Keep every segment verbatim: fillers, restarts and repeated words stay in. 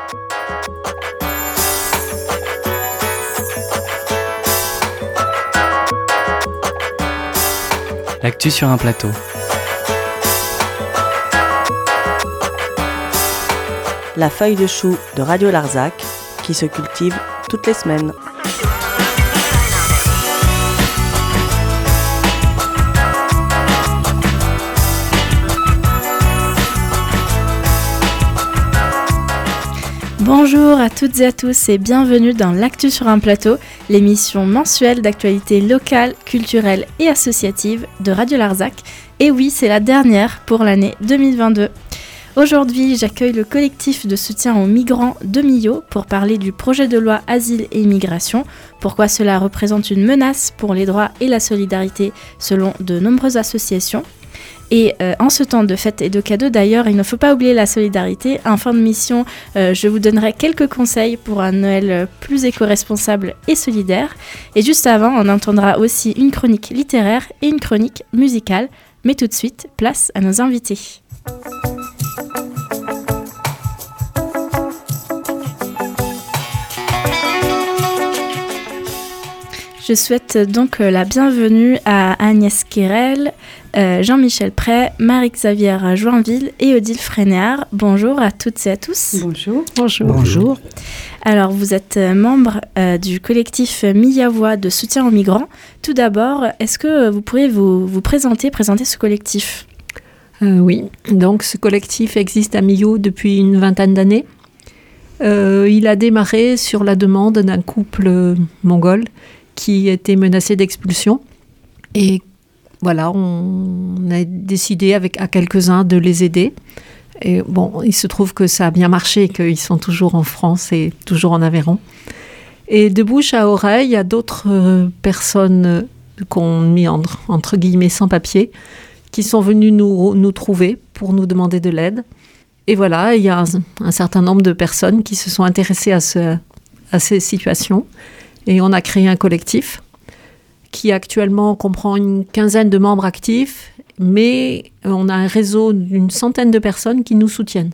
L'actu sur un plateau. La feuille de chou de Radio Larzac qui se cultive toutes les semaines. Bonjour à toutes et à tous et bienvenue dans l'Actu sur un plateau, l'émission mensuelle d'actualité locale, culturelle et associative de Radio Larzac. Et oui, c'est la dernière pour l'année deux mille vingt-deux. Aujourd'hui, j'accueille le collectif de soutien aux migrants de Millau pour parler du projet de loi Asile et Immigration, pourquoi cela représente une menace pour les droits et la solidarité selon de nombreuses associations. Et euh, en ce temps de fêtes et de cadeaux, d'ailleurs, il ne faut pas oublier la solidarité. En fin de mission, euh, je vous donnerai quelques conseils pour un Noël plus éco-responsable et solidaire. Et juste avant, on entendra aussi une chronique littéraire et une chronique musicale. Mais tout de suite, place à nos invités. Je souhaite donc la bienvenue à Agnès Quérel, euh, Jean-Michel Prey, Marie-Xavier Joinville et Odile Frénéard. Bonjour à toutes et à tous. Bonjour. Bonjour. Bonjour. Alors, vous êtes membre euh, du collectif Millau de soutien aux migrants. Tout d'abord, est-ce que vous pourriez vous, vous présenter, présenter ce collectif ? euh, Oui, donc ce collectif existe à Millau depuis une vingtaine d'années. Euh, il a démarré sur la demande d'un couple mongol qui était menacé d'expulsion. Et voilà, on a décidé avec à quelques-uns de les aider. Et bon, il se trouve que ça a bien marché, qu'ils sont toujours en France et toujours en Aveyron. Et de bouche à oreille, il y a d'autres euh, personnes qu'on mis entre, entre guillemets sans papier, qui sont venues nous, nous trouver pour nous demander de l'aide. Et voilà, il y a un, un certain nombre de personnes qui se sont intéressées à, ce, à ces situations. Et on a créé un collectif qui actuellement comprend une quinzaine de membres actifs, mais on a un réseau d'une centaine de personnes qui nous soutiennent.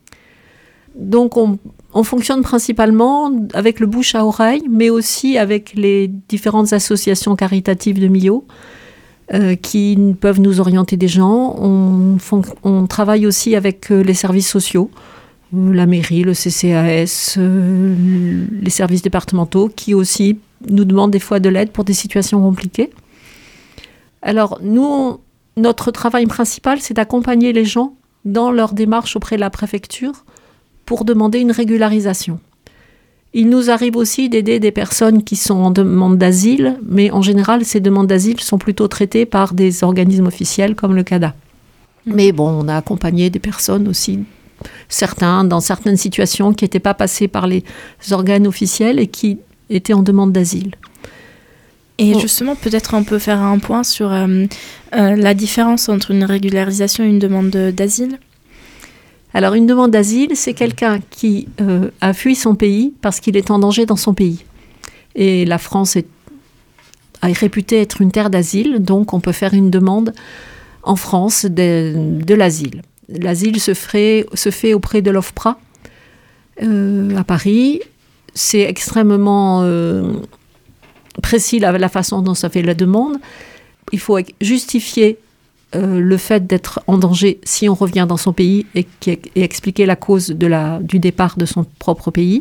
Donc on, on fonctionne principalement avec le bouche à oreille, mais aussi avec les différentes associations caritatives de Millau euh, qui peuvent nous orienter des gens. On, fon- on travaille aussi avec euh, les services sociaux, la mairie, le C C A S, euh, les services départementaux qui aussi nous demandent des fois de l'aide pour des situations compliquées. Alors nous, on, notre travail principal, c'est d'accompagner les gens dans leur démarche auprès de la préfecture pour demander une régularisation. Il nous arrive aussi d'aider des personnes qui sont en demande d'asile, mais en général, ces demandes d'asile sont plutôt traitées par des organismes officiels comme le C A D A. Mais bon, on a accompagné des personnes aussi, certains dans certaines situations qui n'étaient pas passées par les organes officiels et qui étaient en demande d'asile. Et justement, peut-être on peut faire un point sur euh, euh, la différence entre une régularisation et une demande de, d'asile. Alors, une demande d'asile, c'est quelqu'un qui euh, a fui son pays parce qu'il est en danger dans son pays. Et la France est, est réputée être une terre d'asile, donc on peut faire une demande en France de, de l'asile. L'asile se, ferait, se fait auprès de l'OFPRA euh, à Paris. C'est extrêmement euh, précis la, la façon dont ça fait la demande. Il faut justifier euh, le fait d'être en danger si on revient dans son pays et, et expliquer la cause de la, du départ de son propre pays.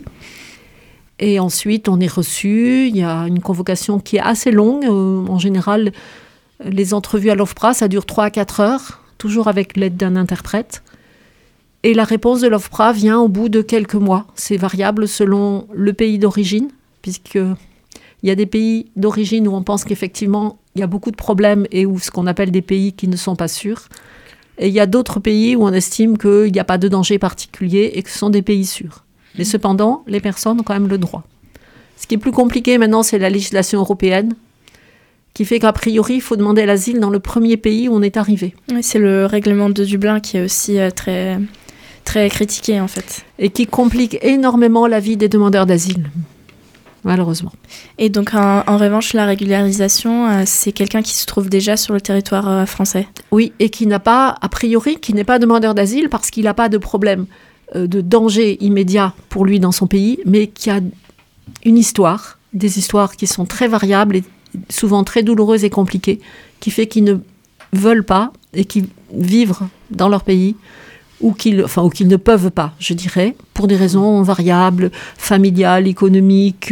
Et ensuite, on est reçu. Il y a une convocation qui est assez longue. Euh, en général, les entrevues à l'OFPRA, ça dure trois à quatre heures. Toujours avec l'aide d'un interprète. Et la réponse de l'OFPRA vient au bout de quelques mois. C'est variable selon le pays d'origine, puisqu'il y a des pays d'origine où on pense qu'effectivement, il y a beaucoup de problèmes et où ce qu'on appelle des pays qui ne sont pas sûrs. Et il y a d'autres pays où on estime qu'il n'y a pas de danger particulier et que ce sont des pays sûrs. Mais cependant, les personnes ont quand même le droit. Ce qui est plus compliqué maintenant, c'est la législation européenne, qui fait qu'a priori, il faut demander l'asile dans le premier pays où on est arrivé. Oui, c'est le règlement de Dublin qui est aussi euh, très, très critiqué, en fait. Et qui complique énormément la vie des demandeurs d'asile, malheureusement. Et donc, en, en revanche, la régularisation, euh, c'est quelqu'un qui se trouve déjà sur le territoire euh, français ? Oui, et qui n'a pas, a priori, qui n'est pas demandeur d'asile parce qu'il n'a pas de problème euh, de danger immédiat pour lui dans son pays, mais qui a une histoire, des histoires qui sont très variables et souvent très douloureuses et compliquées, qui fait qu'ils ne veulent pas et qui vivent dans leur pays, ou qu'ils, enfin, ou qu'ils ne peuvent pas, je dirais, pour des raisons variables, familiales, économiques,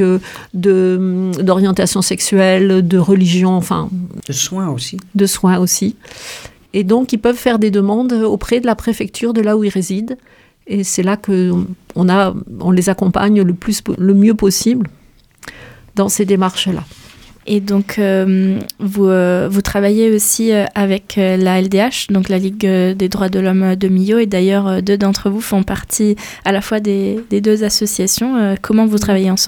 de, d'orientation sexuelle, de religion, enfin... De soins aussi. De soins aussi. Et donc, ils peuvent faire des demandes auprès de la préfecture de là où ils résident. Et c'est là qu'on a, on les accompagne le, plus, le mieux possible dans ces démarches-là. Et donc, euh, vous, euh, vous travaillez aussi euh, avec euh, la L D H, donc la Ligue des droits de l'homme de Millau. Et d'ailleurs, euh, deux d'entre vous font partie à la fois des, des deux associations. Euh, comment vous travaillez ensemble ?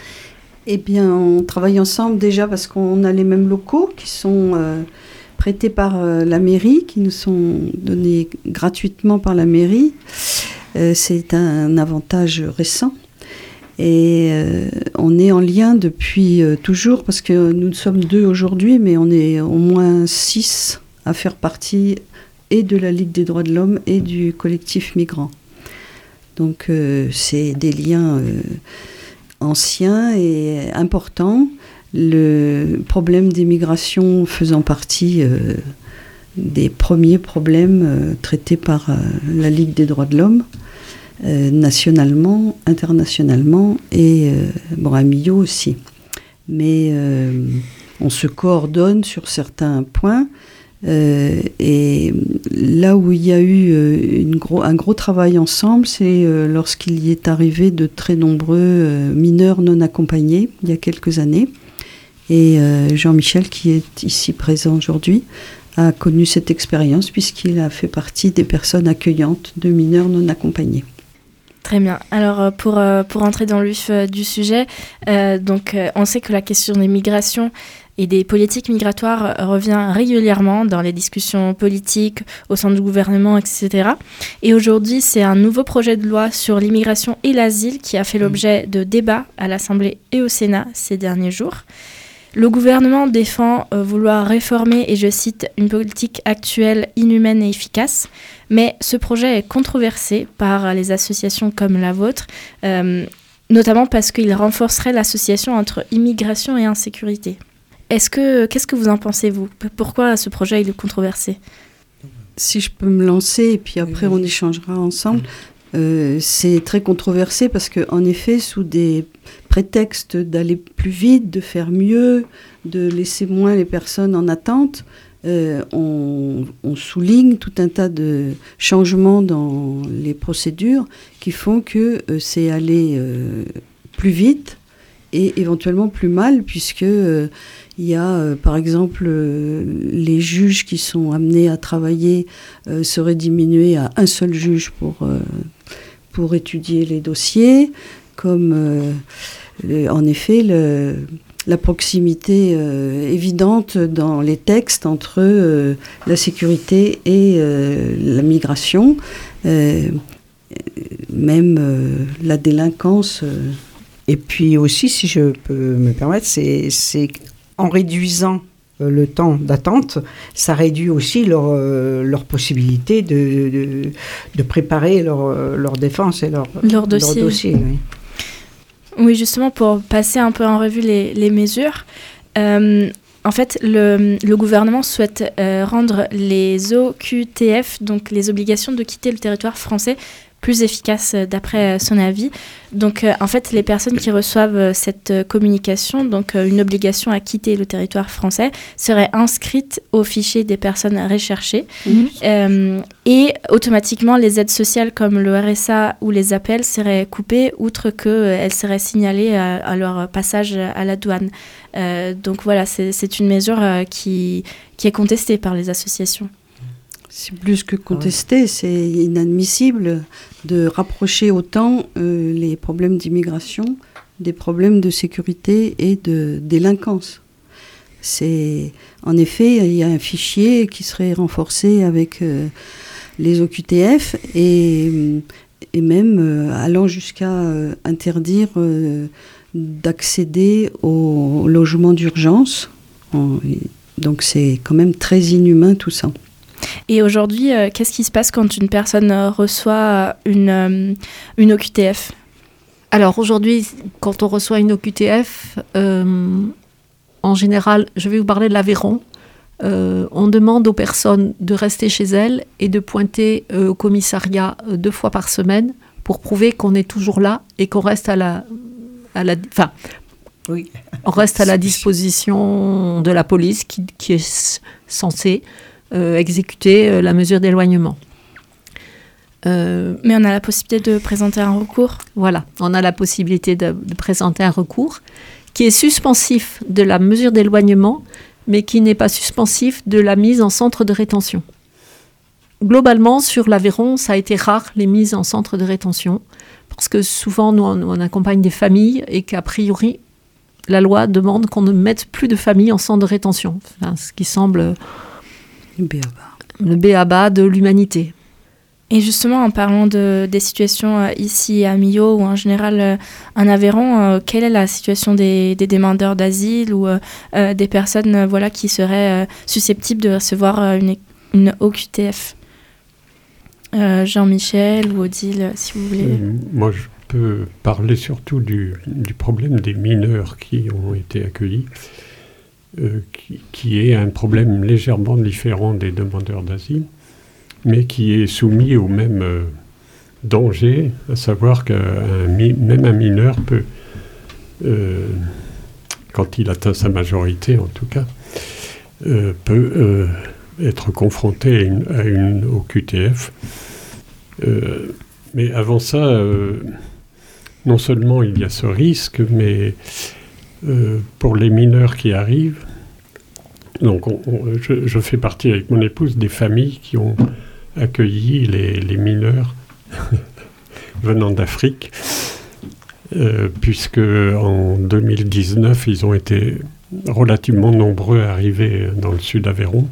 Eh bien, on travaille ensemble déjà parce qu'on a les mêmes locaux qui sont euh, prêtés par euh, la mairie, qui nous sont donnés gratuitement par la mairie. Euh, c'est un avantage récent. Et euh, on est en lien depuis euh, toujours, parce que nous sommes deux aujourd'hui, mais on est au moins six à faire partie et de la Ligue des droits de l'homme et du collectif migrant. Donc euh, c'est des liens euh, anciens et importants. Le problème des migrations faisant partie euh, des premiers problèmes euh, traités par euh, la Ligue des droits de l'homme. Euh, nationalement, internationalement et euh, bon, à Millau aussi. Mais euh, on se coordonne sur certains points euh, et là où il y a eu euh, une gros, un gros travail ensemble, c'est euh, lorsqu'il y est arrivé de très nombreux euh, mineurs non accompagnés il y a quelques années. Et euh, Jean-Michel, qui est ici présent aujourd'hui, a connu cette expérience puisqu'il a fait partie des personnes accueillantes de mineurs non accompagnés. Très bien. Alors, pour, pour entrer dans le vif du sujet, euh, donc, euh, on sait que la question des migrations et des politiques migratoires revient régulièrement dans les discussions politiques, au sein du gouvernement, et cetera. Et aujourd'hui, c'est un nouveau projet de loi sur l'immigration et l'asile qui a fait l'objet de débats à l'Assemblée et au Sénat ces derniers jours. Le gouvernement défend euh, vouloir réformer, et je cite, une politique actuelle inhumaine et efficace, mais ce projet est controversé par les associations comme la vôtre, euh, notamment parce qu'il renforcerait l'association entre immigration et insécurité. Est-ce que, qu'est-ce que vous en pensez, vous ? Pourquoi ce projet il est controversé ? Si je peux me lancer, et puis après on échangera ensemble. Euh, c'est très controversé parce qu'en effet, sous des prétextes d'aller plus vite, de faire mieux, de laisser moins les personnes en attente, euh, on, on souligne tout un tas de changements dans les procédures qui font que euh, c'est aller euh, plus vite et éventuellement plus mal, puisque euh, il y a, euh, par exemple, euh, les juges qui sont amenés à travailler euh, seraient diminués à un seul juge pour, euh, pour étudier les dossiers, comme euh, le, en effet le, la proximité euh, évidente dans les textes entre euh, la sécurité et euh, la migration, euh, même euh, la délinquance. Euh. Et puis aussi, si je peux me permettre, c'est... c'est en réduisant euh, le temps d'attente, ça réduit aussi leur, euh, leur possibilité de, de, de préparer leur, leur défense et leur, leur dossier. Leur dossier oui. Oui, justement, pour passer un peu en revue les, les mesures, euh, en fait, le, le gouvernement souhaite euh, rendre les O Q T F, donc les obligations de quitter le territoire français, plus efficace d'après son avis. Donc euh, en fait, les personnes qui reçoivent cette euh, communication, donc euh, une obligation à quitter le territoire français, seraient inscrites au fichier des personnes recherchées. Mmh. Euh, et automatiquement, les aides sociales comme le R S A ou les A P L seraient coupées, outre qu'elles euh, seraient signalées à, à leur passage à la douane. Euh, donc voilà, c'est, c'est une mesure euh, qui, qui est contestée par les associations. C'est plus que contesté, c'est inadmissible de rapprocher autant euh, les problèmes d'immigration des problèmes de sécurité et de délinquance. C'est, en effet, il y a un fichier qui serait renforcé avec euh, les O Q T F et, et même euh, allant jusqu'à euh, interdire euh, d'accéder au logement d'urgence. En, donc c'est quand même très inhumain tout ça. Et aujourd'hui, euh, qu'est-ce qui se passe quand une personne euh, reçoit une, euh, une O Q T F ? Alors aujourd'hui, quand on reçoit une O Q T F, euh, en général, je vais vous parler de l'Aveyron. Euh, on demande aux personnes de rester chez elles et de pointer euh, au commissariat euh, deux fois par semaine pour prouver qu'on est toujours là et qu'on reste à la, à la, enfin, Oui. on reste à la disposition de la police qui, qui est censée euh, exécuter euh, la mesure d'éloignement. Euh, Mais on a la possibilité de présenter un recours. Voilà, on a la possibilité de, de présenter un recours qui est suspensif de la mesure d'éloignement, mais qui n'est pas suspensif de la mise en centre de rétention. Globalement, sur l'Aveyron, ça a été rare, les mises en centre de rétention, parce que souvent, nous, on, on accompagne des familles et qu'a priori, la loi demande qu'on ne mette plus de familles en centre de rétention, enfin, ce qui semble le b a ba de l'humanité. Et justement, en parlant de, des situations euh, ici à Millau ou en général euh, en Aveyron, euh, quelle est la situation des, des demandeurs d'asile ou euh, euh, des personnes euh, voilà, qui seraient euh, susceptibles de recevoir euh, une, une O Q T F ? euh, Jean-Michel ou Odile, si vous voulez. Euh, moi, je peux parler surtout du, du problème des mineurs qui ont été accueillis, euh, qui, qui est un problème légèrement différent des demandeurs d'asile, mais qui est soumis au même euh, danger, à savoir qu'un mi- même un mineur peut, euh, quand il atteint sa majorité en tout cas, euh, peut euh, être confronté à une, à une O Q T F. Euh, mais avant ça, euh, non seulement il y a ce risque, mais euh, pour les mineurs qui arrivent, donc on, on, je, je fais partie avec mon épouse des familles qui ont accueilli les, les mineurs venant d'Afrique, euh, puisque en deux mille dix-neuf, ils ont été relativement nombreux à arriver dans le sud Aveyron.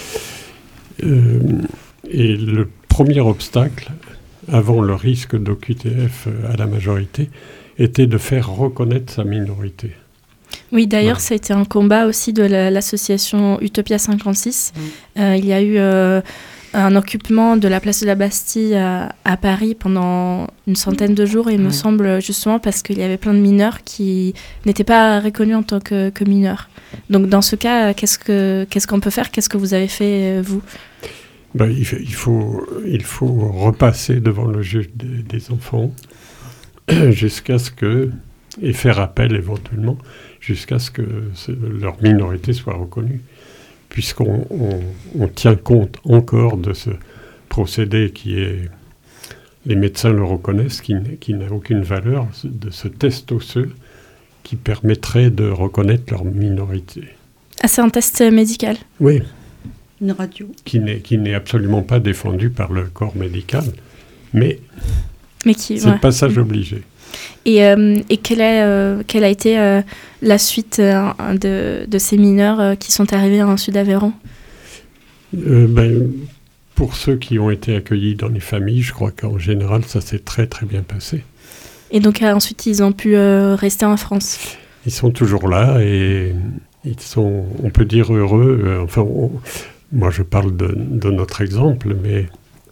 Euh, et le premier obstacle, avant le risque d'O Q T F à la majorité, était de faire reconnaître sa minorité. Oui, d'ailleurs, Voilà. ça a été un combat aussi de la, l'association Utopia cinquante-six. Mmh. Euh, il y a eu euh, un occupement de la place de la Bastille à, à Paris pendant une centaine de jours, il me Mmh. semble, justement parce qu'il y avait plein de mineurs qui n'étaient pas reconnus en tant que, que mineurs. Donc, dans ce cas, qu'est-ce, que, qu'est-ce qu'on peut faire ? Qu'est-ce que vous avez fait, euh, vous ? Ben, il, faut, il, faut, il faut repasser devant le juge des, des enfants jusqu'à ce que, et faire appel éventuellement, jusqu'à ce que ce, leur minorité soit reconnue, puisqu'on on, on tient compte encore de ce procédé qui est, les médecins le reconnaissent, qui, qui n'a aucune valeur, de ce test osseux qui permettrait de reconnaître leur minorité. Ah, c'est un test médical ? Oui, Une radio. qui n'est, qui n'est absolument pas défendu par le corps médical, mais Mais qui, c'est ouais. le passage obligé. Et, euh, et quelle, est, euh, quelle a été euh, la suite euh, de, de ces mineurs euh, qui sont arrivés en Sud-Aveyron ? Euh, ben, pour ceux qui ont été accueillis dans les familles, je crois qu'en général, ça s'est très très bien passé. Et donc euh, ensuite, ils ont pu euh, rester en France. Ils sont toujours là et ils sont, on peut dire, heureux. Euh, enfin, on, moi, je parle de, de notre exemple, mais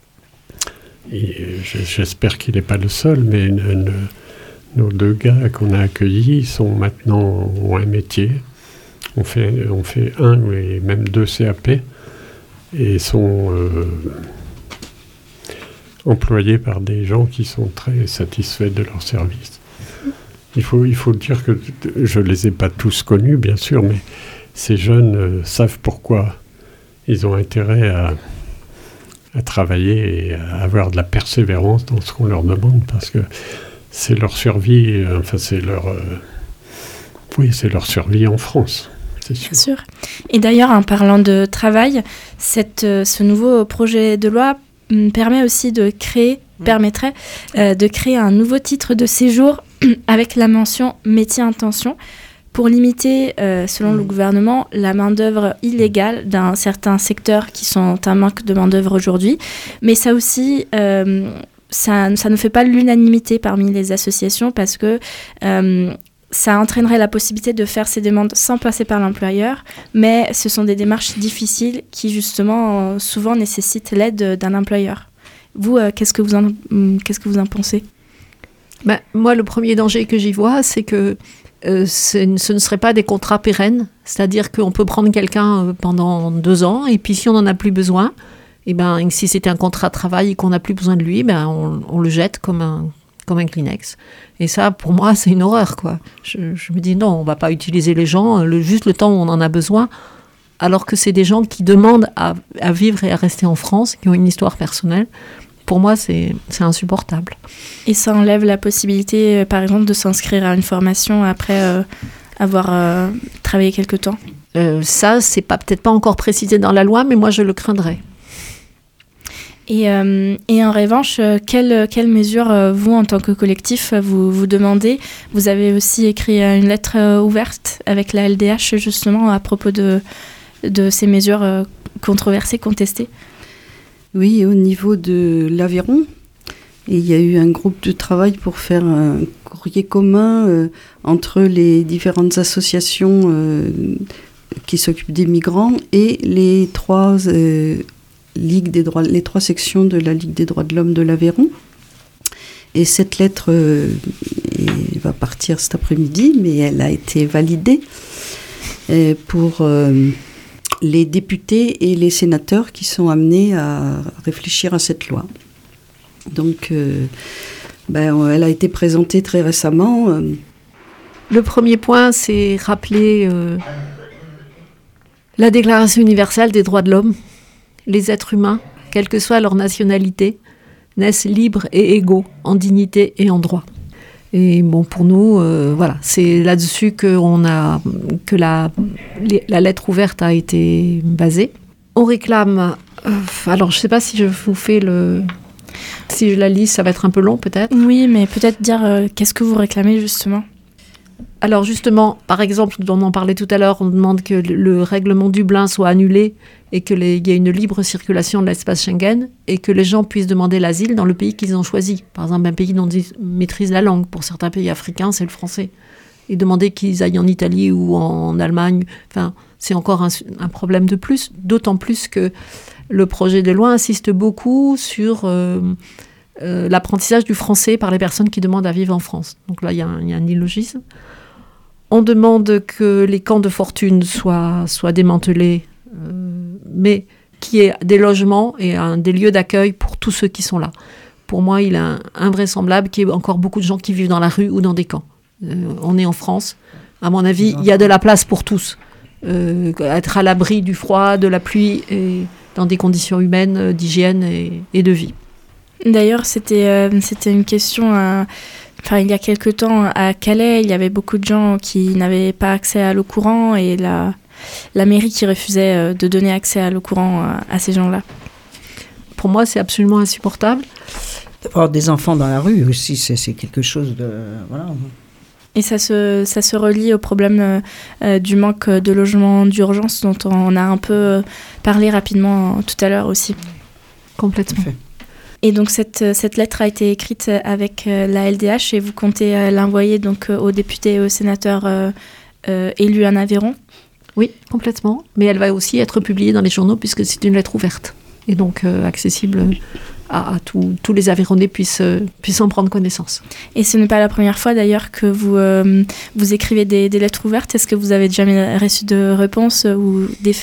et j'espère qu'il n'est pas le seul, mais une, une, nos deux gars qu'on a accueillis sont maintenant ont un métier. On fait, on fait un et même deux C A P et sont euh, employés par des gens qui sont très satisfaits de leur service. Il faut, il faut dire que je ne les ai pas tous connus, bien sûr, mais ces jeunes euh, savent pourquoi ils ont intérêt à, à travailler et à avoir de la persévérance dans ce qu'on leur demande, parce que c'est leur survie, euh, enfin c'est leur, euh, oui, c'est leur survie en France, c'est sûr. Bien sûr. Et d'ailleurs, en parlant de travail, cette, euh, ce nouveau projet de loi m, permet aussi de créer, mmh. permettrait euh, de créer un nouveau titre de séjour avec la mention métier en tension pour limiter, euh, selon mmh. le gouvernement, la main-d'œuvre illégale d'un certain secteur qui sont un manque de main-d'œuvre aujourd'hui. Mais ça aussi, euh, ça, ça ne fait pas l'unanimité parmi les associations parce que euh, ça entraînerait la possibilité de faire ces demandes sans passer par l'employeur, mais ce sont des démarches difficiles qui, justement, euh, souvent nécessitent l'aide d'un employeur. Vous, euh, qu'est-ce que vous en, qu'est-ce que vous en pensez ? Ben, moi, le premier danger que j'y vois, c'est que euh, c'est, ce ne serait pas des contrats pérennes, c'est-à-dire qu'on peut prendre quelqu'un pendant deux ans, et puis si on n'en a plus besoin, et ben, si c'était un contrat de travail et qu'on n'a plus besoin de lui, ben, on, on le jette comme un, comme un Kleenex. Et ça, pour moi, c'est une horreur, quoi. Je, je me dis non, on ne va pas utiliser les gens le, juste le temps où on en a besoin, alors que c'est des gens qui demandent à, à vivre et à rester en France, qui ont une histoire personnelle. Pour moi, c'est, c'est insupportable. Et ça enlève la possibilité, euh, par exemple, de s'inscrire à une formation après euh, avoir euh, travaillé quelque temps ? euh, Ça, c'est pas, peut-être pas encore précisé dans la loi, mais moi, je le craindrais. Et, euh, et en revanche, euh, quelles quelle mesures, euh, vous, en tant que collectif, vous, vous demandez ? Vous avez aussi écrit euh, une lettre euh, ouverte avec la L D H, justement, à propos de, de ces mesures euh, controversées, contestées. Oui, au niveau de l'Aveyron, il y a eu un groupe de travail pour faire un courrier commun euh, entre les différentes associations euh, qui s'occupent des migrants et les trois, euh, ligues des droits, les trois sections de la Ligue des droits de l'homme de l'Aveyron. Et cette lettre euh, et va partir cet après-midi, mais elle a été validée euh, pour... Euh, les députés et les sénateurs qui sont amenés à réfléchir à cette loi. Donc, euh, ben, elle a été présentée très récemment. Le premier point, c'est rappeler euh, la Déclaration universelle des droits de l'homme. Les êtres humains, quelle que soit leur nationalité, naissent libres et égaux en dignité et en droit. Et bon, pour nous, euh, voilà, c'est là-dessus que, on a, que la, la lettre ouverte a été basée. On réclame... Euh, alors, je ne sais pas si je vous fais le... Si je la lis, ça va être un peu long, peut-être. Oui, mais peut-être dire euh, qu'est-ce que vous réclamez, justement ? Alors, justement, par exemple, on en parlait tout à l'heure, on demande que le règlement Dublin soit annulé et qu'il y ait une libre circulation de l'espace Schengen et que les gens puissent demander l'asile dans le pays qu'ils ont choisi. Par exemple, un pays dont ils maîtrisent la langue. Pour certains pays africains, c'est le français. Et demander qu'ils aillent en Italie ou en Allemagne, enfin, c'est encore un, un problème de plus. D'autant plus que le projet de loi insiste beaucoup sur euh, euh, l'apprentissage du français par les personnes qui demandent à vivre en France. Donc là, il y, y a un illogisme. On demande que les camps de fortune soient, soient démantelés, euh, mais qu'il y ait des logements et un, des lieux d'accueil pour tous ceux qui sont là. Pour moi, il est invraisemblable qu'il y ait encore beaucoup de gens qui vivent dans la rue ou dans des camps. Euh, on est en France. À mon avis, il y a de la place pour tous. Euh, être à l'abri du froid, de la pluie, et dans des conditions humaines, d'hygiène et, et de vie. D'ailleurs, c'était, euh, c'était une question... Euh... Enfin, il y a quelque temps, à Calais, il y avait beaucoup de gens qui n'avaient pas accès à l'eau courante et la, la mairie qui refusait de donner accès à l'eau courante à ces gens-là. Pour moi, c'est absolument insupportable. D'avoir des enfants dans la rue aussi, c'est, c'est quelque chose de... Voilà. Et ça se, ça se relie au problème euh, du manque de logements d'urgence dont on a un peu parlé rapidement tout à l'heure aussi. Complètement. Et donc cette, cette lettre a été écrite avec euh, la L D H et vous comptez euh, l'envoyer donc, euh, aux députés et aux sénateurs euh, euh, élus en Aveyron ? Oui, complètement. Mais elle va aussi être publiée dans les journaux puisque c'est une lettre ouverte et donc euh, accessible à, à tous tous les Aveyronnais puissent, euh, puissent en prendre connaissance. Et ce n'est pas la première fois d'ailleurs que vous, euh, vous écrivez des, des lettres ouvertes. Est-ce que vous avez jamais reçu de réponse ou des faits ?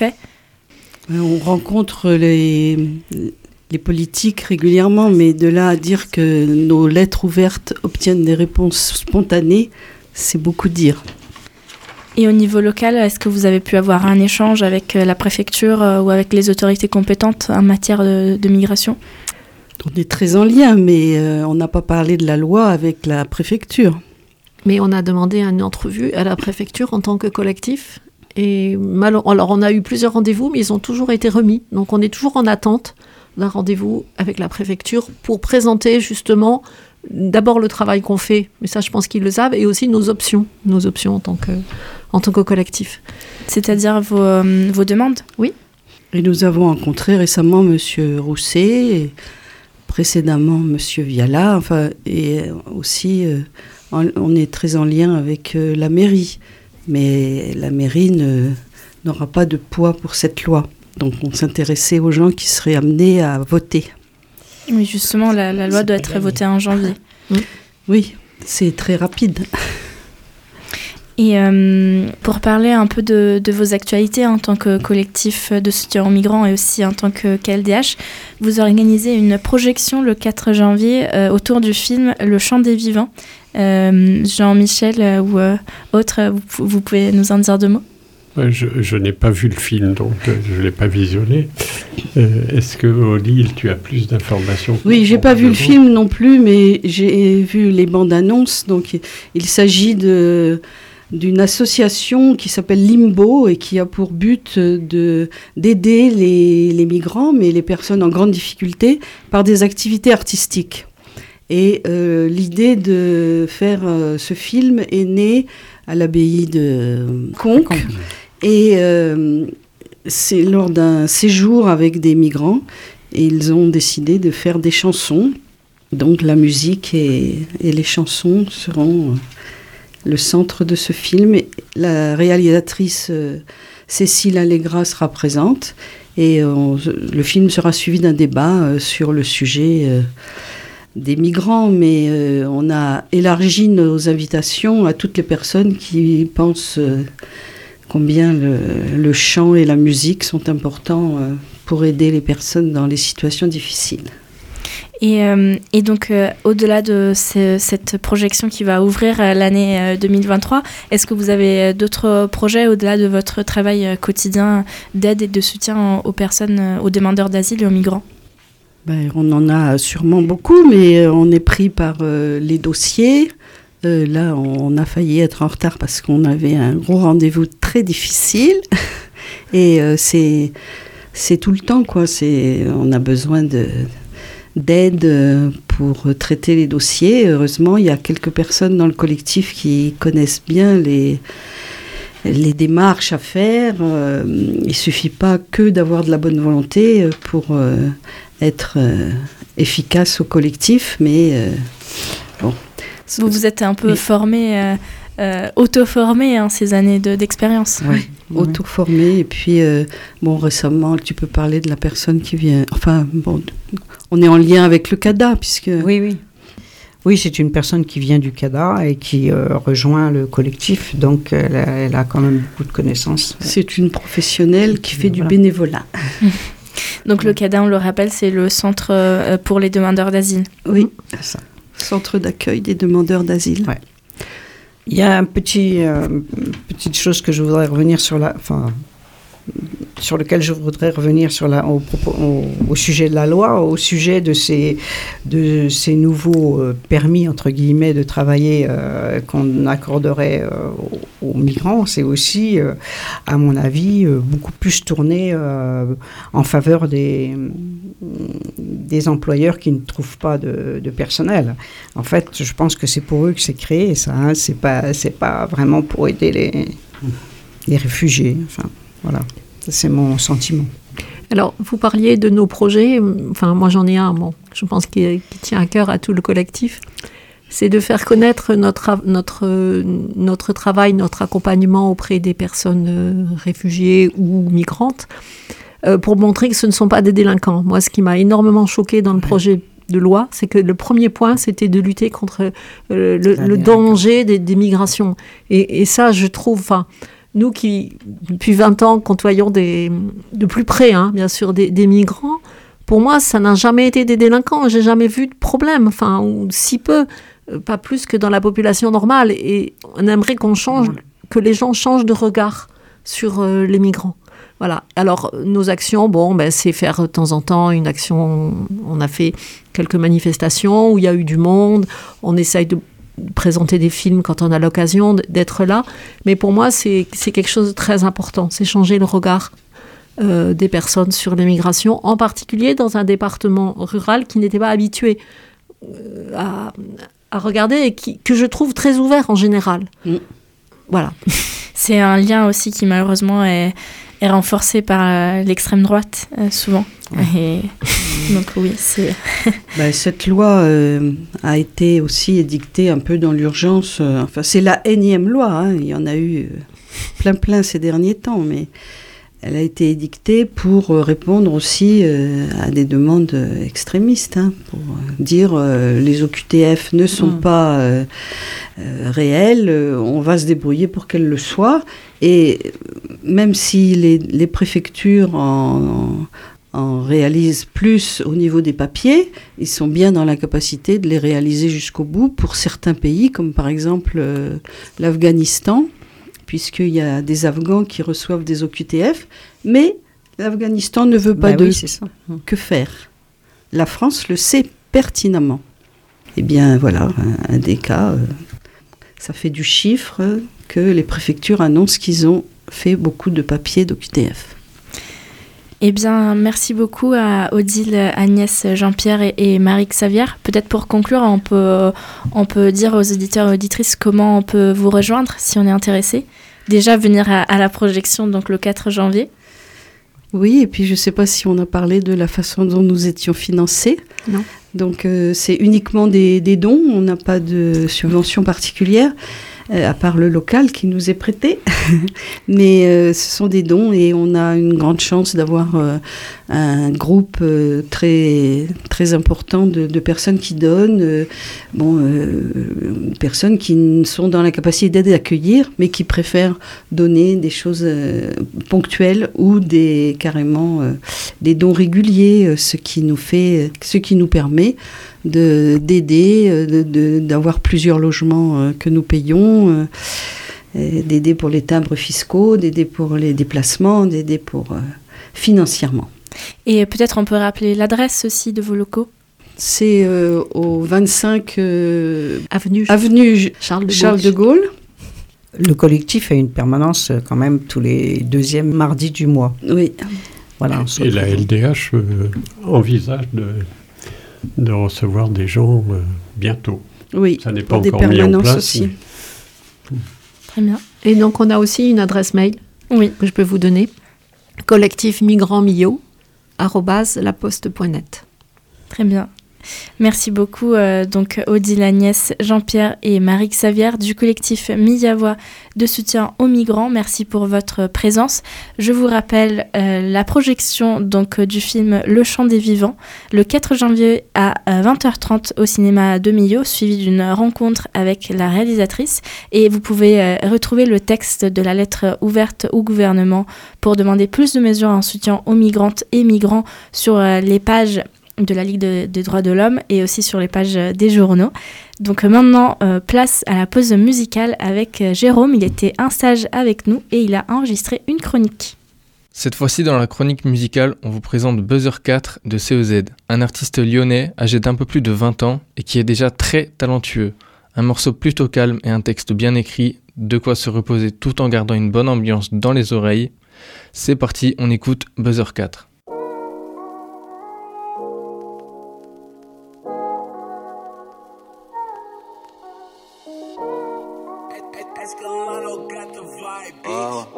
On rencontre les... les politiques régulièrement, mais de là à dire que nos lettres ouvertes obtiennent des réponses spontanées, c'est beaucoup dire. Et au niveau local, est-ce que vous avez pu avoir un échange avec la préfecture ou avec les autorités compétentes en matière de, de migration ? On est très en lien, mais euh, on n'a pas parlé de la loi avec la préfecture. Mais on a demandé une entrevue à la préfecture en tant que collectif. Et mal... Alors on a eu plusieurs rendez-vous, mais ils ont toujours été remis. Donc on est toujours en attente d'un rendez-vous avec la préfecture pour présenter justement d'abord le travail qu'on fait, mais ça je pense qu'ils le savent, et aussi nos options, nos options en tant que, en tant que collectif. C'est-à-dire vos, euh, vos demandes ? Oui. Et nous avons rencontré récemment M. Rousset, précédemment Monsieur Viala, enfin, et aussi euh, en, on est très en lien avec euh, la mairie, mais la mairie ne, n'aura pas de poids pour cette loi. Donc on s'intéressait aux gens qui seraient amenés à voter. Oui, justement, la, la loi C'est doit être votée en janvier. Oui, c'est très rapide. Et euh, pour parler un peu de, de vos actualités en tant que collectif de soutien aux migrants et aussi en tant que K L D H, vous organisez une projection le quatre janvier euh, autour du film Le Chant des Vivants. Euh, Jean-Michel euh, ou euh, autre, vous, vous pouvez nous en dire deux mots ? Je, je n'ai pas vu le film, donc euh, je ne l'ai pas visionné. Euh, est-ce que, Odile, tu as plus d'informations ? Oui, j'ai pas vu le film non plus, mais j'ai vu les bandes annonces. Donc, il s'agit de, d'une association qui s'appelle Limbo et qui a pour but de, d'aider les, les migrants, mais les personnes en grande difficulté, par des activités artistiques. Et euh, l'idée de faire euh, ce film est née à l'abbaye de Conques. Et euh, c'est lors d'un séjour avec des migrants, et ils ont décidé de faire des chansons. Donc la musique et, et les chansons seront le centre de ce film. Et la réalisatrice euh, Cécile Allegra sera présente, et on, le film sera suivi d'un débat euh, sur le sujet euh, des migrants, mais euh, on a élargi nos invitations à toutes les personnes qui pensent euh, combien le, le chant et la musique sont importants euh, pour aider les personnes dans les situations difficiles. Et, euh, et donc, euh, au-delà de ce, cette projection qui va ouvrir euh, l'année euh, deux mille vingt-trois, est-ce que vous avez d'autres projets au-delà de votre travail euh, quotidien d'aide et de soutien aux personnes, euh, aux demandeurs d'asile et aux migrants ? Ben, on en a sûrement beaucoup, mais on est pris par euh, les dossiers. Euh, là, on a failli être en retard parce qu'on avait un gros rendez-vous très difficile. Et euh, c'est, c'est tout le temps, quoi. C'est, on a besoin de, d'aide pour traiter les dossiers. Heureusement, il y a quelques personnes dans le collectif qui connaissent bien les, les démarches à faire. Euh, il ne suffit pas que d'avoir de la bonne volonté pour euh, être euh, efficace au collectif, mais euh, bon. Vous vous êtes un peu oui. formé, euh, euh, auto-formé hein, ces années de, d'expérience. Oui, oui. Auto-formé. Et puis, euh, bon, récemment, tu peux parler de la personne qui vient... Enfin, bon, on est en lien avec le C A D A, puisque... Oui, oui. Oui, c'est une personne qui vient du C A D A et qui euh, rejoint le collectif, donc elle a, elle a quand même beaucoup de connaissances. C'est une professionnelle qui fait voilà. du bénévolat. Donc le C A D A, on le rappelle, c'est le centre euh, pour les demandeurs d'asile. Oui, c'est ça. Centre d'accueil des demandeurs d'asile. Ouais. Il y a un petit, euh, petite chose que je voudrais revenir sur la, enfin, sur lequel je voudrais revenir sur la, au, au, au sujet de la loi, au sujet de ces, de ces nouveaux euh, permis entre guillemets de travailler euh, qu'on accorderait euh, aux, aux migrants. C'est aussi, euh, à mon avis, euh, beaucoup plus tourné euh, en faveur des des employeurs qui ne trouvent pas de, de personnel. En fait, je pense que c'est pour eux que c'est créé, ça. Hein, c'est pas, c'est pas vraiment pour aider les, les réfugiés. Enfin, voilà, ça, c'est mon sentiment. Alors, vous parliez de nos projets. Enfin, moi, j'en ai un, bon, je pense qui, qui tient à cœur à tout le collectif. C'est de faire connaître notre, notre, notre travail, notre accompagnement auprès des personnes réfugiées ou migrantes, euh, pour montrer que ce ne sont pas des délinquants. Moi, ce qui m'a énormément choquée dans le projet de loi, c'est que le premier point, c'était de lutter contre euh, le, le danger des, des migrations. Et, et ça, je trouve... Enfin, nous qui, depuis vingt ans, côtoyons des, de plus près, hein, bien sûr, des, des migrants, pour moi, ça n'a jamais été des délinquants. J'ai jamais vu de problème, enfin, ou si peu, pas plus que dans la population normale. Et on aimerait qu'on change, que les gens changent de regard sur euh, les migrants. Voilà. Alors, nos actions, bon, ben, c'est faire de temps en temps une action. On a fait quelques manifestations où il y a eu du monde. On essaye de présenter des films quand on a l'occasion d'être là. Mais pour moi, c'est, c'est quelque chose de très important. C'est changer le regard euh, des personnes sur l'immigration, en particulier dans un département rural qui n'était pas habitué euh, à, à regarder et qui, que je trouve très ouvert en général. Mm. Voilà. C'est un lien aussi qui malheureusement est, est renforcé par euh, l'extrême droite, euh, souvent. Ouais. Et Donc oui, c'est... Ben, cette loi euh, a été aussi édictée un peu dans l'urgence. Euh, enfin, c'est la énième loi. Hein, il y en a eu euh, plein plein ces derniers temps, mais elle a été édictée pour euh, répondre aussi euh, à des demandes euh, extrémistes, hein, pour euh, dire euh, les O Q T F ne sont mmh. pas euh, euh, réelles, euh, on va se débrouiller pour qu'elles le soient. Et même si les, les préfectures en, en, en réalisent plus au niveau des papiers, ils sont bien dans la capacité de les réaliser jusqu'au bout pour certains pays, comme par exemple euh, l'Afghanistan, puisqu'il y a des Afghans qui reçoivent des O Q T F, mais l'Afghanistan ne veut pas bah de oui, c'est ça. Que faire. La France le sait pertinemment. Eh bien voilà, un, un des cas, euh, ça fait du chiffre que les préfectures annoncent qu'ils ont fait beaucoup de papiers d'O Q T F. Eh bien, merci beaucoup à Odile, Agnès, Jean-Pierre et, et Marie Xavier. Peut-être pour conclure, on peut, on peut dire aux auditeurs et auditrices comment on peut vous rejoindre si on est intéressé. Déjà, venir à, à la projection donc le quatre janvier. Oui, et puis je ne sais pas si on a parlé de la façon dont nous étions financés. Non. Donc, euh, c'est uniquement des, des dons, on n'a pas de subvention particulière. Euh, à part le local qui nous est prêté. Mais euh, ce sont des dons et on a une grande chance d'avoir euh, un groupe euh, très, très important de, de personnes qui donnent, euh, bon, euh, personnes qui sont dans la capacité d'accueillir, mais qui préfèrent donner des choses euh, ponctuelles ou des, carrément euh, des dons réguliers, euh, ce qui nous fait, ce qui nous permet de, d'aider, de, de, d'avoir plusieurs logements euh, que nous payons, euh, d'aider pour les timbres fiscaux, d'aider pour les déplacements, d'aider pour euh, financièrement. Et peut-être on peut rappeler l'adresse aussi de vos locaux. C'est euh, au vingt-cinq euh, avenue, avenue Charles de Gaulle. Charles de Gaulle. Le collectif a une permanence quand même tous les deuxièmes mardis du mois. Oui. Voilà, et la L D H euh, envisage de, de recevoir des gens euh, bientôt. Oui, ça n'est pas des encore mis en place. Aussi. Mais... Très bien. Et donc on a aussi une adresse mail oui. que je peux vous donner. collectif migrants millau arobase laposte point net. Très bien. Merci beaucoup euh, donc Odile, Agnès, Jean-Pierre et Marie Xavier du collectif Miyavoix de soutien aux migrants. Merci pour votre présence. Je vous rappelle euh, la projection donc du film Le Chant des Vivants le quatre janvier à vingt heures trente au cinéma de Millau, suivi d'une rencontre avec la réalisatrice. Et vous pouvez euh, retrouver le texte de la lettre ouverte au gouvernement pour demander plus de mesures en soutien aux migrantes et migrants sur euh, les pages de la Ligue de, des droits de l'homme et aussi sur les pages des journaux. Donc maintenant, euh, place à la pause musicale avec euh, Jérôme. Il était un stage avec nous et il a enregistré une chronique. Cette fois-ci, dans la chronique musicale, on vous présente Buzzer quatre de C E Z, un artiste lyonnais âgé d'un peu plus de vingt ans et qui est déjà très talentueux. Un morceau plutôt calme et un texte bien écrit, de quoi se reposer tout en gardant une bonne ambiance dans les oreilles. C'est parti, on écoute Buzzer quatre. Ah.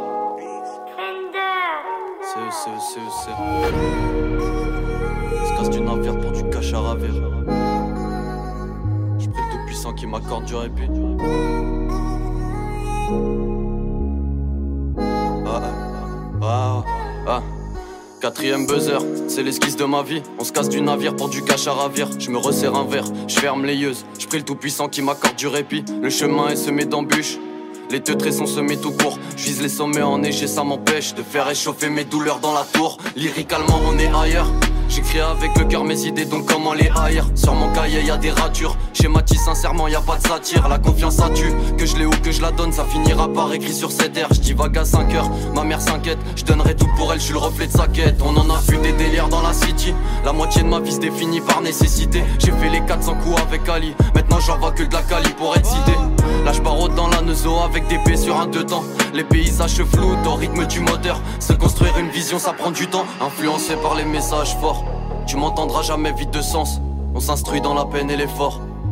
C'est eux, c'est eux, c'est eux, c'est eux. On se casse du navire pour du cash à ravir. Je prie le Tout-Puissant qui m'accorde du répit. Ah, ah, ah, ah. Quatrième buzzer, c'est l'esquisse de ma vie. On se casse du navire pour du cash à ravir. Je me resserre un verre, je ferme les yeux. Je prie le Tout-Puissant qui m'accorde du répit. Le chemin est semé d'embûches. Les teutrés sont semés tout court. Je vise les sommets enneigés, ça m'empêche de faire réchauffer mes douleurs dans la tour. Lyricalement on est ailleurs. J'écris avec le cœur mes idées, donc comment les haïr. Sur mon cahier y'a des ratures. Schématise sincèrement, y'a pas de satire. La confiance ça tue, que je l'ai ou que je la donne, ça finira par écrit sur cette air. Je divague à cinq heures, ma mère s'inquiète. Je donnerai tout pour elle, je suis le reflet de sa quête. On en a vu des délires dans la city. La moitié de ma vie se définit par nécessité. J'ai fait les quatre cents coups avec Ali. Maintenant j'en vois que de la quali pour être cité. Là je barre dans la neuzo avec des P sur un deux temps. Les paysages se floutent au rythme du moteur. Se construire une vision ça prend du temps. Influencé par les messages forts. Tu m'entendras jamais vide de sens. On s'instruit dans la peine et l'effort.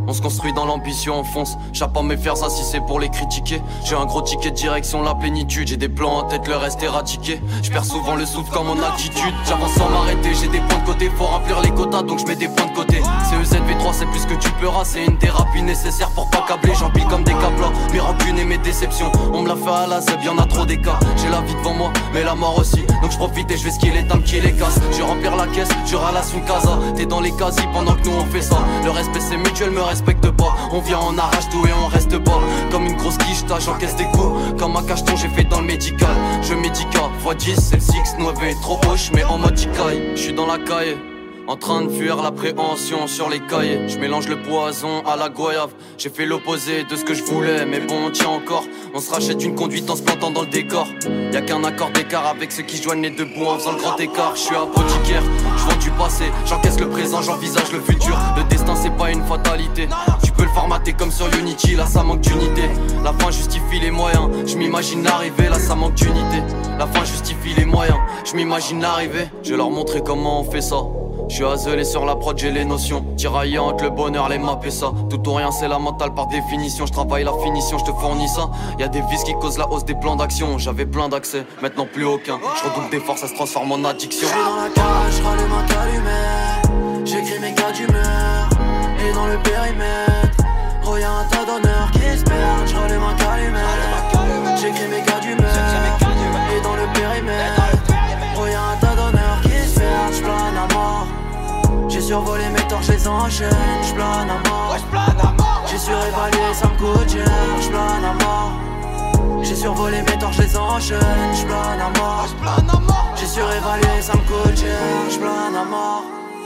On se construit dans l'ambition, on fonce. J'aime pas me faire ça si c'est pour les critiquer. J'ai un gros ticket de direction, la plénitude. J'ai des plans en tête, le reste éradiqué. Je perds souvent le souffle comme mon attitude. J'avance sans m'arrêter, j'ai des points de côté. Faut remplir les quotas, donc je mets des points de côté. C E Z V trois, c'est plus que tu peux raser. Une thérapie nécessaire pour pas câbler. J'empile comme des câbles, mes rancunes et mes déceptions. On me l'a fait à la zeb, y'en a trop d'écarts. J'ai la vie devant moi, mais la mort aussi. Donc je profite et je vais skier les dames qui les cassent. Je vais remplir la caisse, je ralasse une casa. T'es dans les casis pendant que nous on fait ça. Le respect c'est mutuel, me respecte pas. On vient, on arrache tout et on reste pas. Comme une grosse quicheta, j'encaisse des coups. Comme un cacheton, j'ai fait dans le médical. Je médica, fois dix, c'est le six, neuf, trop haut, j'mets en mode Ikai. J'suis dans la caille, en train de fuir l'appréhension sur les cahiers. Je mélange le poison à la goyave. J'ai fait l'opposé de ce que je voulais, mais bon on tient encore. On se rachète une conduite en se plantant dans le décor. Y'a qu'un accord d'écart avec ceux qui joignent les deux bouts en faisant le grand écart. Je suis apothicaire, je vends du passé, j'encaisse le présent, j'envisage le futur. Le destin c'est pas une fatalité. Tu peux le formater comme sur Unity, là ça manque d'unité. La fin justifie les moyens, je m'imagine l'arrivée, là ça manque d'unité. La fin justifie les moyens, je m'imagine l'arrivée. Je vais leur montrer comment on fait ça. Je suis azelé sur la prod, j'ai les notions. Tiraillé entre le bonheur, les maps et ça. Tout ou rien, c'est la mentale par définition. Je travaille la finition, je te fournis ça. Y'a des vis qui causent la hausse des plans d'action. J'avais plein d'accès, maintenant plus aucun. Je redouble des forces, ça se transforme en addiction. Je suis dans la cage, je rallume un calumet. J'écris mes cas d'humeur. Et dans le périmètre, oh y'a un tas d'honneurs qui se perdent. Je rallume un calumet. J'écris mes cas d'humeur. Et dans le périmètre, oh y'a un tas d'honneurs qui se perdent. Je plane à mort. J'ai survolé mes torches, je les enchaîne. Je plane à mort. J'ai surévalué, ça me coûte cher. Je plane à mort. J'ai survolé mes torches, je les enchaîne. Je plane à mort. J'ai surévalué, ça me coûte cher. Je plane à mort.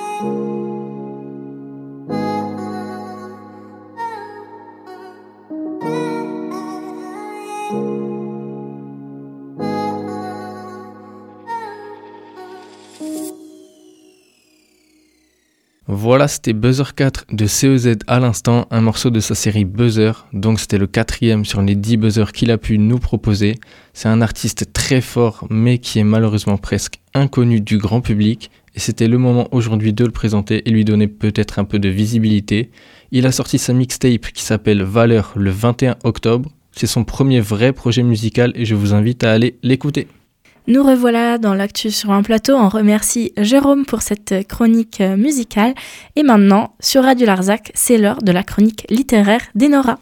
Voilà, c'était Buzzer quatre de C E Z à l'instant, un morceau de sa série Buzzer, donc c'était le quatrième sur les dix buzzers qu'il a pu nous proposer. C'est un artiste très fort, mais qui est malheureusement presque inconnu du grand public, et c'était le moment aujourd'hui de le présenter et lui donner peut-être un peu de visibilité. Il a sorti sa mixtape qui s'appelle Valeur le vingt et un octobre, c'est son premier vrai projet musical et je vous invite à aller l'écouter. Nous revoilà dans l'actu sur un plateau. On remercie Jérôme pour cette chronique musicale. Et maintenant, sur Radio Larzac, c'est l'heure de la chronique littéraire d'Enora.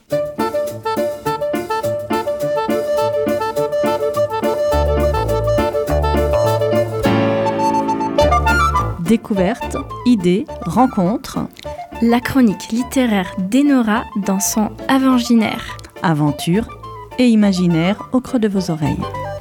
Découvertes, idées, rencontres. La chronique littéraire d'Enora dans son Avanginaire. Aventure et imaginaire au creux de vos oreilles.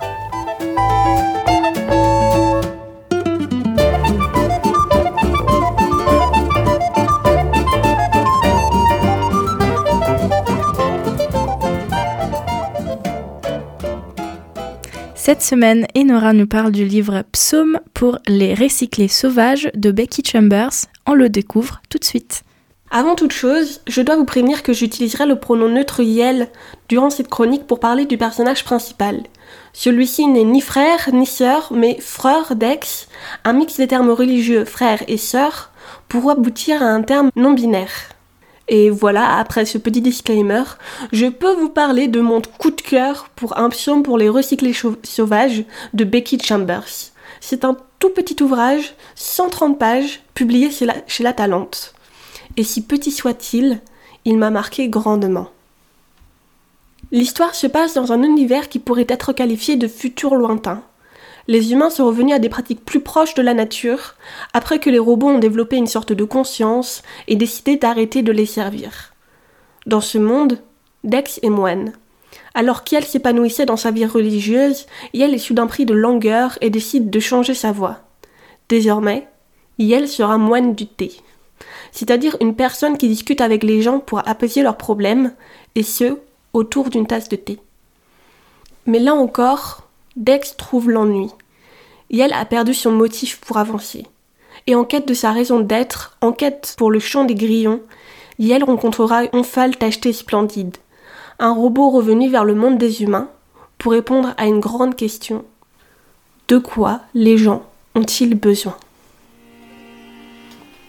Cette semaine, Enora nous parle du livre Psaumes pour les recyclés sauvages de Becky Chambers. On le découvre tout de suite. Avant toute chose, je dois vous prévenir que j'utiliserai le pronom neutre Yel durant cette chronique pour parler du personnage principal. Celui-ci n'est ni frère ni sœur, mais frère d'ex, un mix des termes religieux frère et sœur pour aboutir à un terme non-binaire. Et voilà, après ce petit disclaimer, je peux vous parler de mon coup de cœur pour un psaume pour les recyclés sauvages de Becky Chambers. C'est un tout petit ouvrage, cent trente pages, publié chez la, chez la Talente. Et si petit soit-il, il m'a marqué grandement. L'histoire se passe dans un univers qui pourrait être qualifié de futur lointain. Les humains sont revenus à des pratiques plus proches de la nature, après que les robots ont développé une sorte de conscience et décidé d'arrêter de les servir. Dans ce monde, Dex est moine. Alors qu'Yel s'épanouissait dans sa vie religieuse, Yel est soudain pris de langueur et décide de changer sa voie. Désormais, Yel sera moine du thé. C'est-à-dire une personne qui discute avec les gens pour apaiser leurs problèmes, et ce, autour d'une tasse de thé. Mais là encore, Dex trouve l'ennui. Yel a perdu son motif pour avancer. Et en quête de sa raison d'être, en quête pour le chant des grillons, Yel rencontrera Omphale tacheté splendide, un robot revenu vers le monde des humains pour répondre à une grande question. De quoi les gens ont-ils besoin ?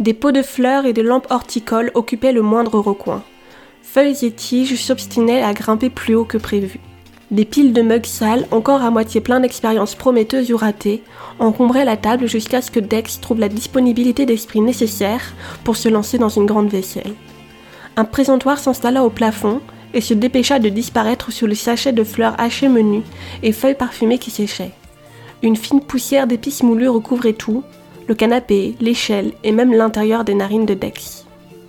Des pots de fleurs et des lampes horticoles occupaient le moindre recoin. Feuilles et tiges s'obstinaient à grimper plus haut que prévu. Des piles de mugs sales, encore à moitié pleins d'expériences prometteuses ou ratées, encombraient la table jusqu'à ce que Dex trouve la disponibilité d'esprit nécessaire pour se lancer dans une grande vaisselle. Un présentoir s'installa au plafond et se dépêcha de disparaître sous le sachet de fleurs hachées menues et feuilles parfumées qui séchaient. Une fine poussière d'épices moulues recouvrait tout, le canapé, l'échelle et même l'intérieur des narines de Dex.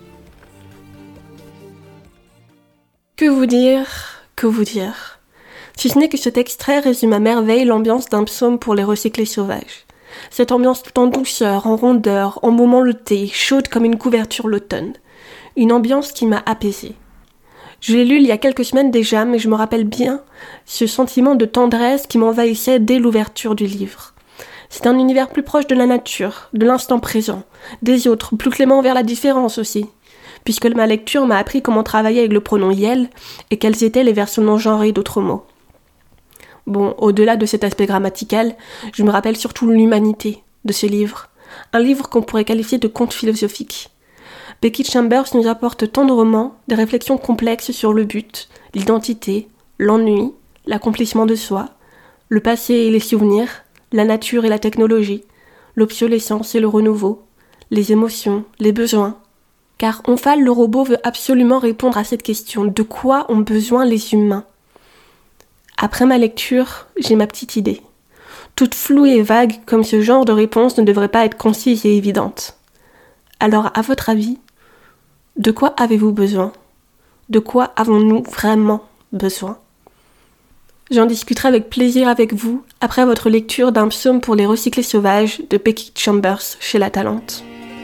Que vous dire, que vous dire ? Si ce n'est que cet extrait résume à merveille l'ambiance d'un psaume pour les recyclés sauvages. Cette ambiance tout en douceur, en rondeur, en moments le thé, chaude comme une couverture l'automne. Une ambiance qui m'a apaisée. Je l'ai lu il y a quelques semaines déjà, mais je me rappelle bien ce sentiment de tendresse qui m'envahissait dès l'ouverture du livre. C'est un univers plus proche de la nature, de l'instant présent, des autres, plus clément envers la différence aussi, puisque ma lecture m'a appris comment travailler avec le pronom « yel » et quelles étaient les versions non genrées d'autres mots. Bon, au-delà de cet aspect grammatical, je me rappelle surtout l'humanité de ce livre, un livre qu'on pourrait qualifier de conte philosophique. Becky Chambers nous apporte tendrement des réflexions complexes sur le but, l'identité, l'ennui, l'accomplissement de soi, le passé et les souvenirs, la nature et la technologie, l'obsolescence et le renouveau, les émotions, les besoins. Car Omphale le robot veut absolument répondre à cette question, de quoi ont besoin les humains ? Après ma lecture, j'ai ma petite idée. Toute floue et vague comme ce genre de réponse ne devrait pas être concise et évidente. Alors, à votre avis, de quoi avez-vous besoin ? De quoi avons-nous vraiment besoin ? J'en discuterai avec plaisir avec vous après votre lecture d'un psaume pour les recyclés sauvages de Becky Chambers chez La Talente.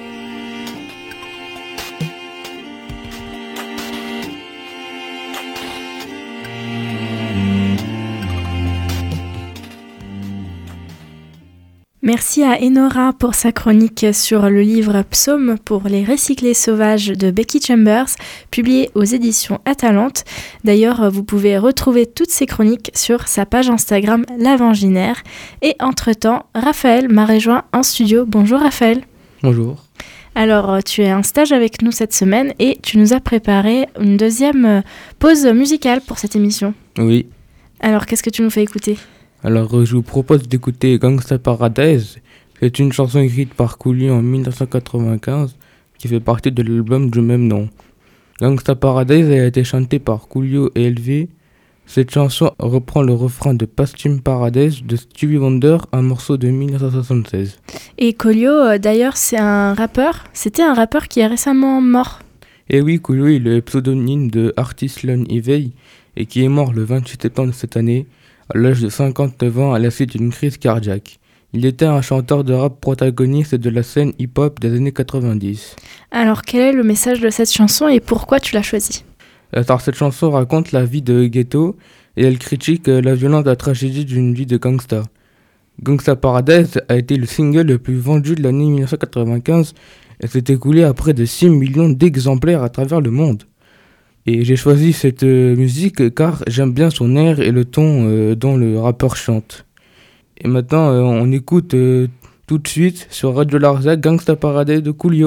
Merci à Enora pour sa chronique sur le livre Psaume pour les recyclés sauvages de Becky Chambers, publié aux éditions Atalante. D'ailleurs, vous pouvez retrouver toutes ces chroniques sur sa page Instagram L'Avanginaire. Et entre-temps, Raphaël m'a rejoint en studio. Bonjour Raphaël. Bonjour. Alors, tu es en stage avec nous cette semaine et tu nous as préparé une deuxième pause musicale pour cette émission. Oui. Alors, qu'est-ce que tu nous fais écouter ? Alors, je vous propose d'écouter Gangsta Paradise. C'est une chanson écrite par Coolio en dix-neuf cent quatre-vingt-quinze qui fait partie de l'album du même nom. Gangsta Paradise a été chantée par Coolio et L V. Cette chanson reprend le refrain de Pastime Paradise de Stevie Wonder, un morceau de dix-neuf cent soixante-seize. Et Coolio, d'ailleurs, c'est un rappeur. C'était un rappeur qui est récemment mort. Et oui, Coolio est le pseudonyme de Artis Lon Ivey et qui est mort le vingt-huit septembre de cette année, à l'âge de cinquante-neuf ans à la suite d'une crise cardiaque. Il était un chanteur de rap protagoniste de la scène hip-hop des années quatre-vingt-dix. Alors quel est le message de cette chanson et pourquoi tu l'as choisie ? Alors cette chanson raconte la vie de ghetto et elle critique la violence et la tragédie d'une vie de gangsta. Gangsta Paradise a été le single le plus vendu de l'année dix-neuf cent quatre-vingt-quinze et s'est écoulé à près de six millions d'exemplaires à travers le monde. Et j'ai choisi cette euh, musique car j'aime bien son air et le ton euh, dont le rappeur chante. Et maintenant, euh, on écoute euh, tout de suite sur Radio Larzac Gangsta Paradise de Coolio.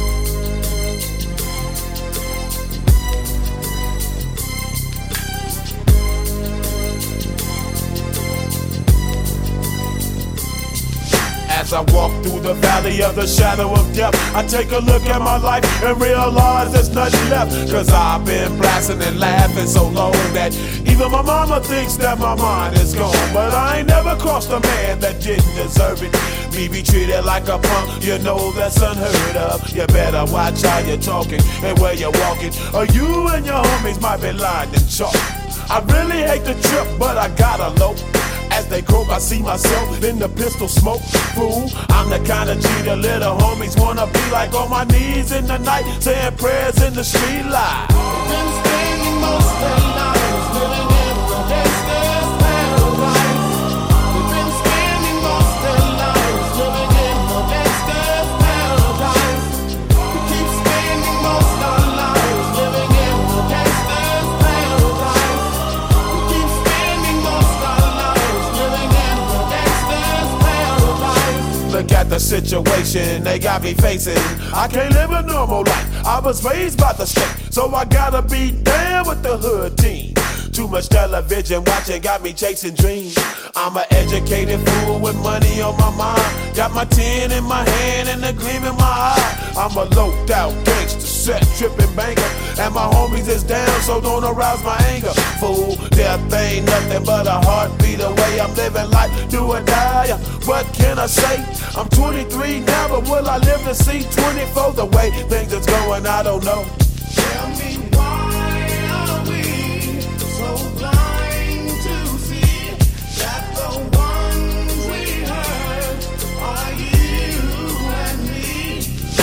As I walk through the valley of the shadow of death, I take a look at my life and realize there's nothing left. Cause I've been blasting and laughing so long that even my mama thinks that my mind is gone. But I ain't never crossed a man that didn't deserve it. Me be treated like a punk, you know that's unheard of. You better watch how you're talking and where you're walking, or you and your homies might be lined in chalk. I really hate the trip, but I gotta low. As they croak, I see myself in the pistol smoke. Fool, I'm the kind of G the little homies wanna be like, on my knees in the night, saying prayers in the street light. Been spending most of their lives living in the gangster's paradise. We've been spending most of their lives living in the gangster's paradise. We keep spending most of our lives living in the gangster's paradise. We keep spending most of our lives living in the gangster's paradise. Look at the the situation they got me facing. I can't live a normal life. I was raised by the state, so I gotta be down with the hood team. Too much television watching got me chasing dreams. I'm an educated fool with money on my mind. Got my tin in my hand and a gleam in my eye. I'm a loped out gangster, set tripping banker, and my homies is down, so don't arouse my anger. Fool, death ain't nothing but a heartbeat away. I'm living life, do or die. What can I say? I'm twenty-three now, but will I live to see twenty-four? The way things is going, I don't know. Tell me why are we so blind to see that the ones we hurt are you and me?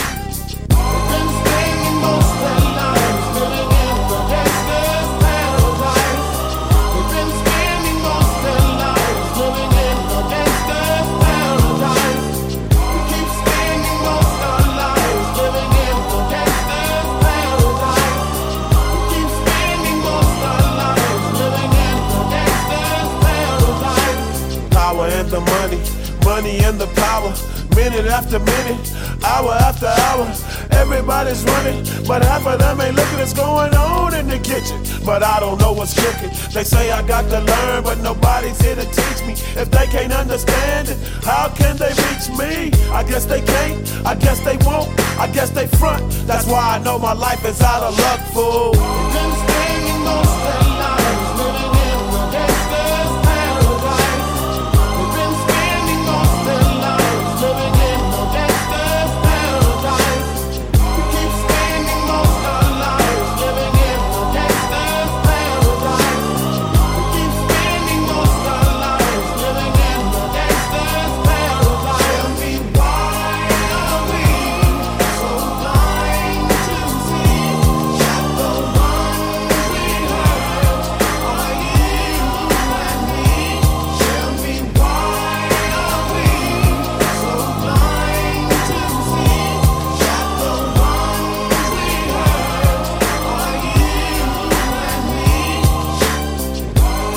We've been spending most of our lives living in the gangster's paradise. We've been spending most of our lives living in the gangster's paradise. We keep spending most of our lives living in the gangster's paradise. We keep spending most of our lives living in the gangster's paradise. Power and the money, money and the power. Minute after minute, hour after hour, everybody's running, but half of them ain't looking what's going on in the kitchen. But I don't know what's cooking. They say I got to learn, but nobody's here to teach me. If they can't understand it, how can they reach me? I guess they can't, I guess they won't, I guess they front. That's why I know my life is out of luck, fool. We've been spending most of our lives living in the gangster's paradise. We've been spending most of our lives living in the gangster's paradise. We keep spending most of our lives living in the gangster's paradise. We keep spending most of our lives living in the gangster's paradise. Tell me why are we so blind to see that the ones we hurt are you and me? Tell me why are we so blind to see that the ones we hurt are you and me?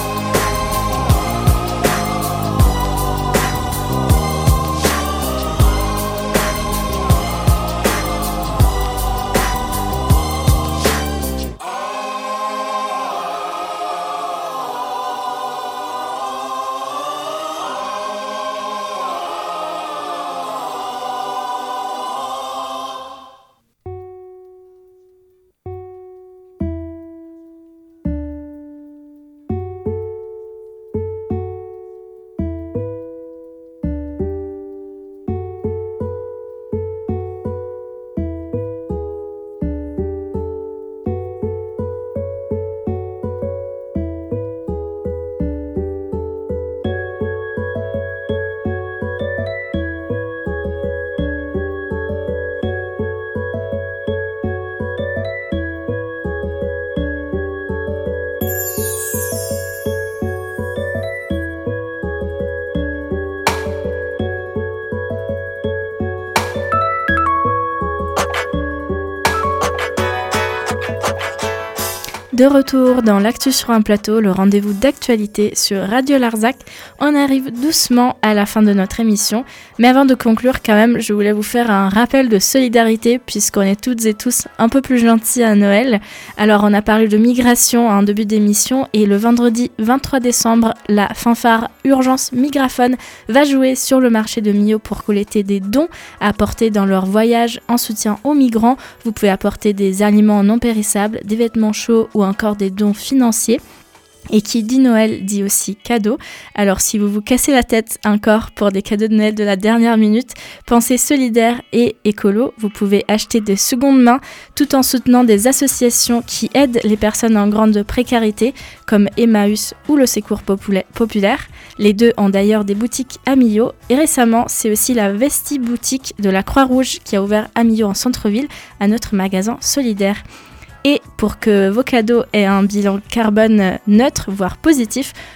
De retour dans l'actu sur un plateau, le rendez-vous d'actualité sur Radio Larzac. On arrive doucement à la fin de notre émission, mais avant de conclure quand même, je voulais vous faire un rappel de solidarité puisqu'on est toutes et tous un peu plus gentils à Noël. Alors on a parlé de migration en début d'émission et le vendredi vingt-trois décembre, la fanfare Urgence Migraphone va jouer sur le marché de Millau pour collecter des dons à apporter dans leur voyage en soutien aux migrants. Vous pouvez apporter des aliments non périssables, des vêtements chauds ou encore des dons financiers. Et qui dit Noël dit aussi cadeau. Alors si vous vous cassez la tête encore pour des cadeaux de Noël de la dernière minute, pensez solidaire et écolo. Vous pouvez acheter de seconde main tout en soutenant des associations qui aident les personnes en grande précarité comme Emmaüs ou le Secours Populaire. Les deux ont d'ailleurs des boutiques à Millau. Et récemment, c'est aussi la Vesti boutique de la Croix-Rouge qui a ouvert à Millau en centre-ville, à notre magasin solidaire. Et pour que vos cadeaux aient un bilan carbone neutre, voire positif,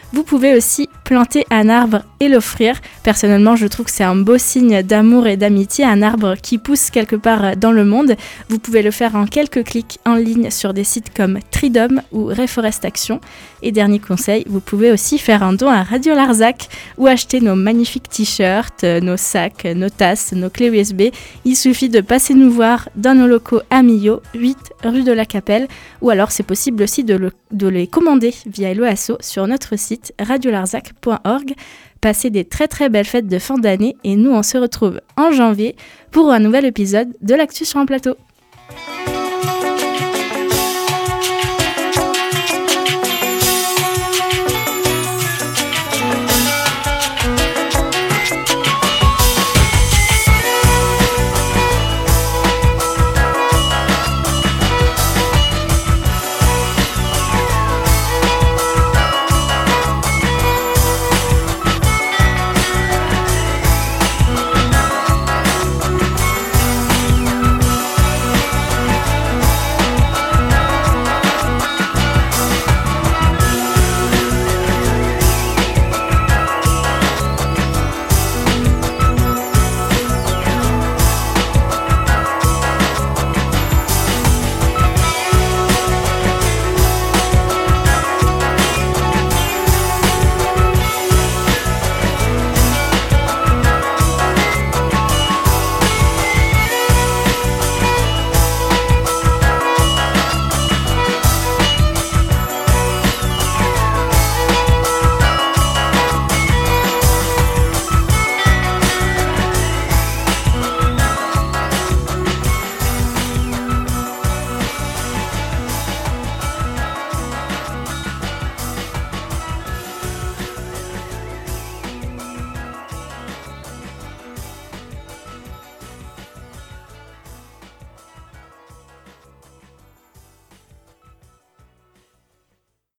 Vous pouvez aussi planter un arbre et l'offrir. Personnellement, je trouve que c'est un beau signe d'amour et d'amitié, un arbre qui pousse quelque part dans le monde. Vous pouvez le faire en quelques clics en ligne sur des sites comme Tridom ou Reforestation. Et dernier conseil, vous pouvez aussi faire un don à Radio Larzac ou acheter nos magnifiques t-shirts, nos sacs, nos tasses, nos clés U S B. Il suffit de passer nous voir dans nos locaux à Millau, huit rue de la Capelle, ou alors c'est possible aussi de, le, de les commander via Hello Asso sur notre site radio larzac point org. Passez des très très belles fêtes de fin d'année et nous on se retrouve en janvier pour un nouvel épisode de l'Actu sur un plateau.